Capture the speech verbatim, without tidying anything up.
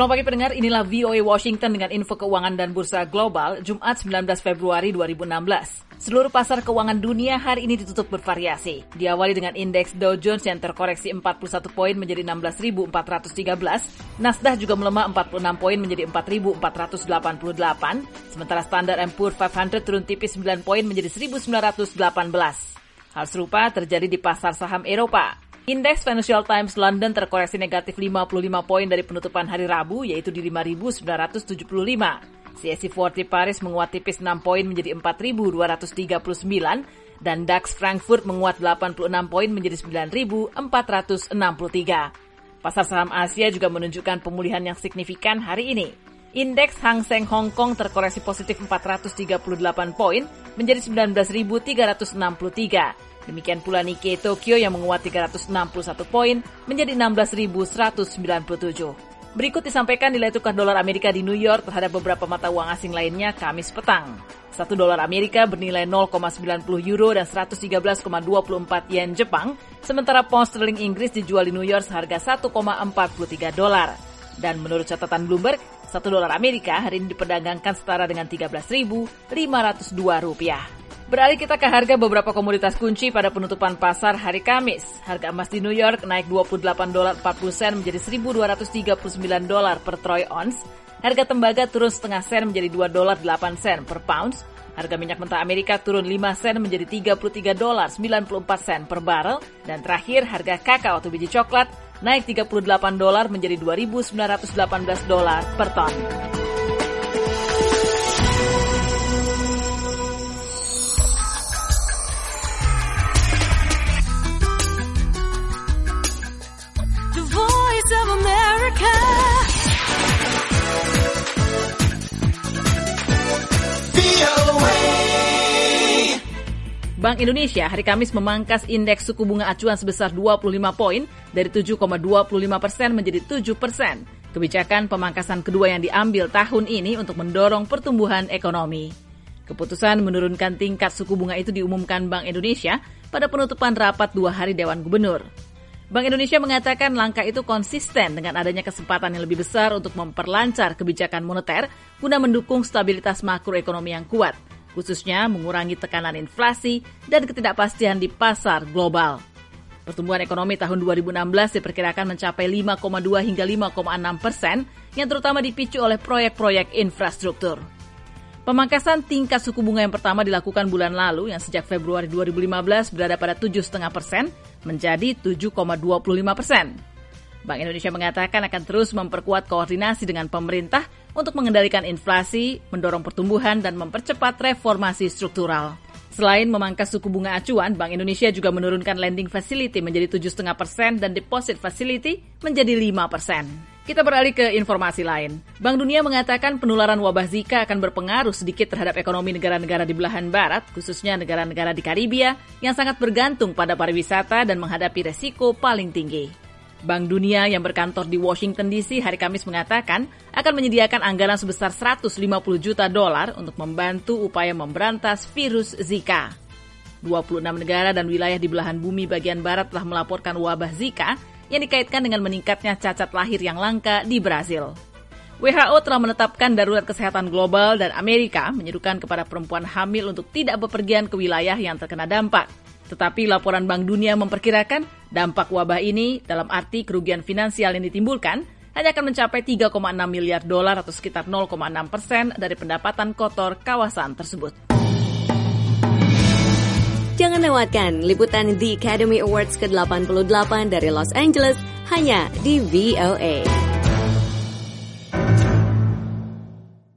Selamat pagi pendengar, inilah V O A Washington dengan info keuangan dan bursa global, Jumat sembilan belas Februari dua ribu enam belas. Seluruh pasar keuangan dunia hari ini ditutup bervariasi. Diawali dengan indeks Dow Jones yang terkoreksi empat puluh satu poin menjadi enam belas ribu empat ratus tiga belas, Nasdaq juga melemah empat puluh enam poin menjadi empat ribu empat ratus delapan puluh delapan, sementara Standard and Poor's lima ratus turun tipis sembilan poin menjadi seribu sembilan ratus delapan belas. Hal serupa terjadi di pasar saham Eropa. Indeks Financial Times London terkoreksi negatif lima puluh lima poin dari penutupan hari Rabu, yaitu di lima ribu sembilan ratus tujuh puluh lima. C A C empat puluh Paris menguat tipis enam poin menjadi empat ribu dua ratus tiga puluh sembilan, dan DAX Frankfurt menguat delapan puluh enam poin menjadi sembilan ribu empat ratus enam puluh tiga. Pasar saham Asia juga menunjukkan pemulihan yang signifikan hari ini. Indeks Hang Seng Hong Kong terkoreksi positif empat ratus tiga puluh delapan poin menjadi sembilan belas ribu tiga ratus enam puluh tiga. Demikian pula Nikkei Tokyo yang menguat tiga ratus enam puluh satu poin menjadi enam belas ribu seratus sembilan puluh tujuh. Berikut disampaikan nilai tukar dolar Amerika di New York terhadap beberapa mata uang asing lainnya Kamis petang. Satu dolar Amerika bernilai nol koma sembilan nol euro dan seratus tiga belas koma dua empat yen Jepang, sementara pound sterling Inggris dijual di New York seharga satu koma empat tiga dolar. Dan menurut catatan Bloomberg, satu dolar Amerika hari ini diperdagangkan setara dengan tiga belas ribu lima ratus dua rupiah. Beralih kita ke harga beberapa komoditas kunci pada penutupan pasar hari Kamis. Harga emas di New York naik dua puluh delapan dolar empat puluh sen menjadi seribu dua ratus tiga puluh sembilan dolar per troy ounce. Harga tembaga turun setengah sen menjadi dua dolar delapan sen per pounds. Harga minyak mentah Amerika turun lima sen menjadi tiga puluh tiga dolar sembilan puluh empat sen per barrel. Dan terakhir harga kakao atau biji coklat naik tiga puluh delapan dolar menjadi dua ribu sembilan ratus delapan belas dolar per ton. Bank Indonesia hari Kamis memangkas indeks suku bunga acuan sebesar dua puluh lima poin dari tujuh koma dua lima persen menjadi tujuh persen. Kebijakan pemangkasan kedua yang diambil tahun ini untuk mendorong pertumbuhan ekonomi. Keputusan menurunkan tingkat suku bunga itu diumumkan Bank Indonesia pada penutupan rapat dua hari Dewan Gubernur. Bank Indonesia mengatakan langkah itu konsisten dengan adanya kesempatan yang lebih besar untuk memperlancar kebijakan moneter guna mendukung stabilitas makroekonomi yang kuat, khususnya mengurangi tekanan inflasi dan ketidakpastian di pasar global. Pertumbuhan ekonomi tahun dua ribu enam belas diperkirakan mencapai lima koma dua hingga lima koma enam persen, yang terutama dipicu oleh proyek-proyek infrastruktur. Pemangkasan tingkat suku bunga yang pertama dilakukan bulan lalu, yang sejak Februari dua ribu lima belas berada pada tujuh koma lima persen, menjadi tujuh koma dua lima persen. Bank Indonesia mengatakan akan terus memperkuat koordinasi dengan pemerintah untuk mengendalikan inflasi, mendorong pertumbuhan, dan mempercepat reformasi struktural. Selain memangkas suku bunga acuan, Bank Indonesia juga menurunkan lending facility menjadi tujuh koma lima persen dan deposit facility menjadi lima persen. Kita beralih ke informasi lain. Bank Dunia mengatakan penularan wabah Zika akan berpengaruh sedikit terhadap ekonomi negara-negara di belahan barat, khususnya negara-negara di Karibia yang sangat bergantung pada pariwisata dan menghadapi resiko paling tinggi. Bank Dunia yang berkantor di Washington D C hari Kamis mengatakan akan menyediakan anggaran sebesar seratus lima puluh juta dolar untuk membantu upaya memberantas virus Zika. dua puluh enam negara dan wilayah di belahan bumi bagian barat telah melaporkan wabah Zika yang dikaitkan dengan meningkatnya cacat lahir yang langka di Brasil. W H O telah menetapkan darurat kesehatan global dan Amerika menyerukan kepada perempuan hamil untuk tidak bepergian ke wilayah yang terkena dampak. Tetapi laporan Bank Dunia memperkirakan dampak wabah ini dalam arti kerugian finansial yang ditimbulkan hanya akan mencapai tiga koma enam miliar dolar atau sekitar nol koma enam persen dari pendapatan kotor kawasan tersebut. Jangan lewatkan liputan The Academy Awards ke delapan puluh delapan dari Los Angeles hanya di V O A.